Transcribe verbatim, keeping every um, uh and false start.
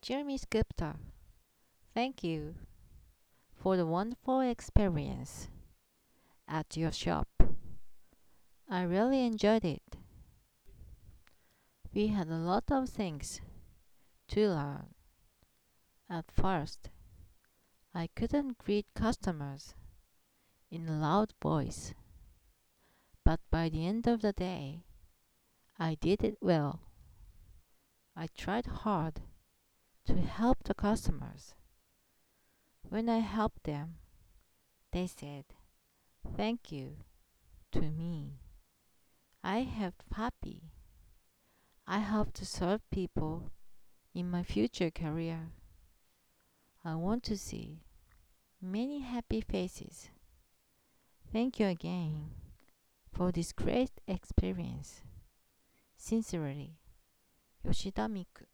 Dear Miss Gupta, thank you for the wonderful experience at your shop. I really enjoyed it. We had a lot of things to learn. At first, I couldn't greet customers in a loud voice, but by the end of the day, I did it well. I tried hard to help the customers. When I helped them, they said thank you to me. I felt happy. I hope to serve people in my future career. I want to see many happy faces. Thank you again for this great experience. Sincerely, Yoshida Miku.